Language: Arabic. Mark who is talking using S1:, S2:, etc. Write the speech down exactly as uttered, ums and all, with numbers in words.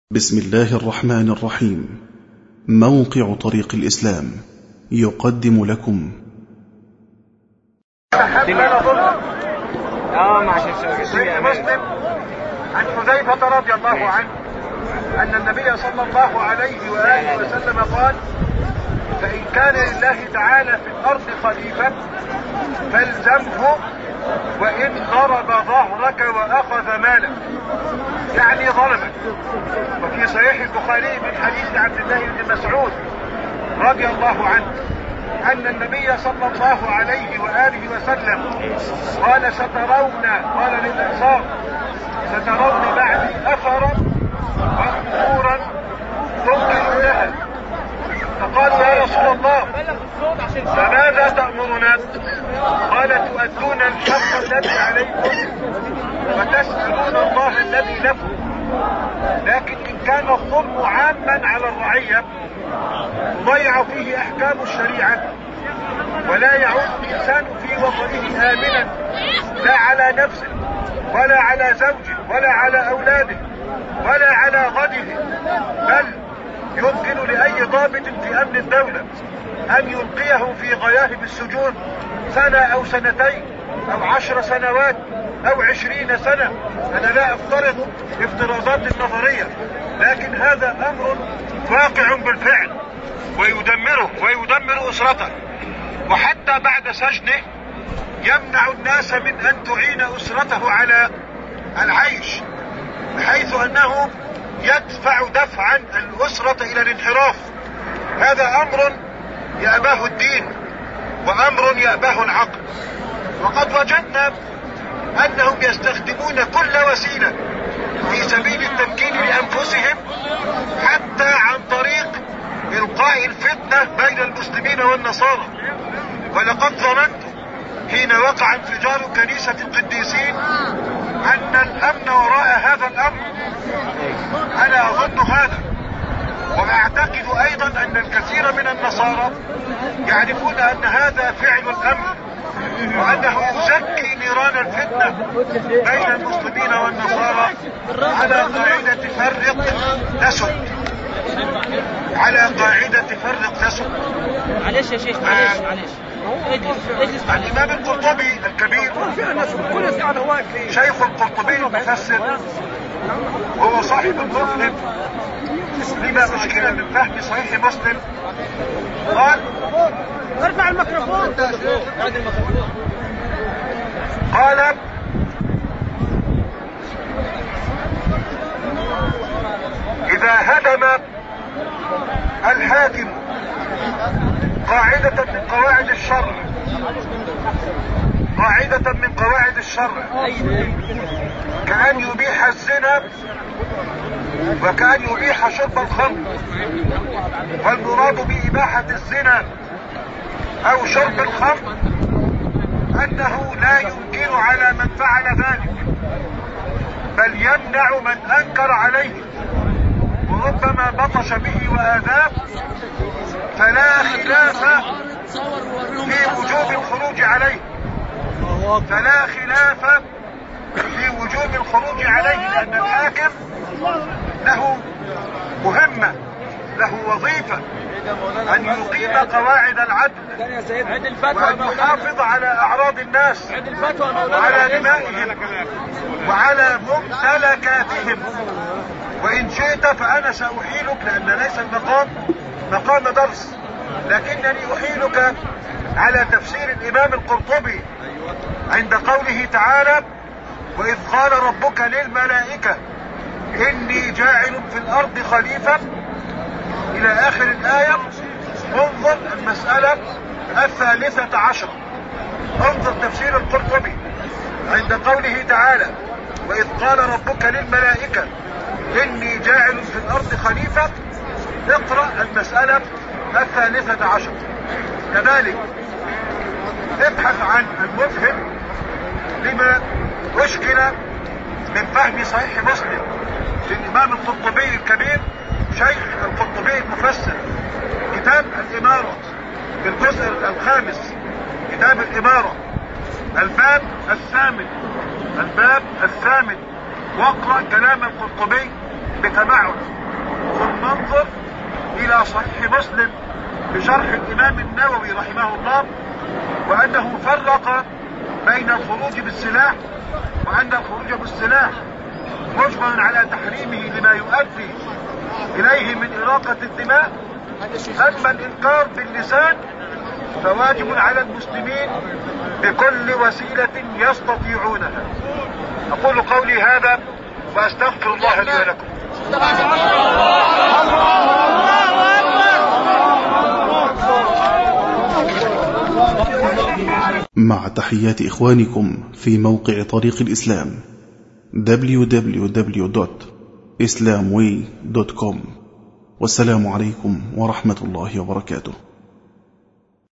S1: بسم الله الرحمن الرحيم. موقع طريق الإسلام يقدم لكم
S2: صحيح مسلم عن حذيفة رضي الله عنه أن النبي صلى الله عليه وآله وسلم قال: فإن كان لله تعالى في الأرض خليفة فالزمه وإن ضرب ظهرك وأخذ مالك، يعني ظلمك. وفي صحيح البخاري من حديث عبد الله بن مسعود رضي الله عنه أن النبي صلى الله عليه وآله وسلم قال: سترون، قال للأنصار: سترون بعدي أثرا وأمورا تنكرونها. فقالوا: يا رسول الله فماذا تأمرنا؟ قال: تؤدون الحق الذي عليكم وتسألون الله الذي لكم. لكن إن كان الظلم عاما على الرعية تضيع فيه أحكام الشريعة ولا يعود الإنسان في وطنه آمنا، لا على نفسه ولا على زوجه ولا على أولاده ولا على غده، بل يمكن لأي ضابط في أمن الدولة أن يلقيه في غياهب السجون سنة أو سنتين أو عشر سنوات أو عشرين سنة. أنا لا أفترض افتراضات النظرية، لكن هذا أمر واقع بالفعل ويدمره ويدمر أسرته، وحتى بعد سجنه يمنع الناس من أن تعين أسرته على العيش، بحيث أنه يدفع دفعا الأسرة إلى الانحراف. هذا أمر يأباه الدين وأمر يأباه العقل. وقد وجدنا أنهم يستخدمون كل وسيلة في سبيل التمكين لأنفسهم، حتى عن طريق إلقاء الفتنة بين المسلمين والنصارى. ولقد ظننت حين وقع انفجار كنيسة القديسين أن الأمن وراء هذا الأمر. أنا أظن هذا، وأعتقد أيضا أن الكثير من النصارى يعرفون أن هذا فعل الأمن، وأنه يزكي نيران الفتنة بين المسلمين والنصارى على قاعدة فرق تسد، على قاعدة فرق تسد.
S3: معلش يا شيخ، معلش معلش
S2: الإمام القرطبي الكبير، شيخ القرطبي المفسر، وهو صاحب المفهم لما مشكلة من فهم صحيح مسلم، قال: ارفع الميكروفون. قال: إذا هدم الحاكم قاعدة من قواعد الشرع قاعدة من قواعد الشرع كأن يبيح الزنا وكأن يبيح شرب الخمر، والمراد بإباحة الزنا أو شرب الخمر أنه لا ينكر على من فعل ذلك، بل يمنع من أنكر عليه وربما بطش به وآذاه، فلا خلاف في وجوب الخروج عليه فلا خلاف في وجوب الخروج عليه لأن الحاكم له مهمة، له وظيفة، أن يقيم قواعد العدل وأن يحافظ على أعراض الناس وعلى دمائهم وعلى ممتلكاتهم. وإن شئت فأنا سأحيلك، لأن ليس المقام مقام درس، لكنني أحيلك على تفسير الإمام القرطبي عند قوله تعالى: وإذ قال ربك للملائكة إني جاعل في الأرض خليفة، إلى آخر الآية. انظر المسألة الثالثة عشر، انظر تفسير القرطبي عند قوله تعالى: وإذ قال ربك للملائكة إني جاعل في الأرض خليفة، اقرأ المسألة الثالثة عشر. كذلك ابحث عن المفهم لما أشكل من فهم صحيح مسلم للإمام القرطبي الكبير، شيخ القرطبي المفسر، كتاب الإمارة في الجزء الخامس، كتاب الإمارة، الباب الثامن الباب الثامن واقرأ كلام القرطبي بتمعن. ثم انظر إلى صحيح مسلم بشرح الإمام النووي رحمه الله، وأنه فرق بين الخروج بالسلاح، وأن الخروج بالسلاح مجمع على تحريمه لما يؤدي إليه من إراقة الدماء. أما الإنكار باللسان فواجب على المسلمين بكل وسيلة يستطيعونها. أقول قولي هذا وأستغفر الله لي ولكم.
S1: مع تحيات إخوانكم في موقع طريق الإسلام دبليو دبليو دبليو دوت إسلام واي دوت كوم. والسلام عليكم ورحمة الله وبركاته.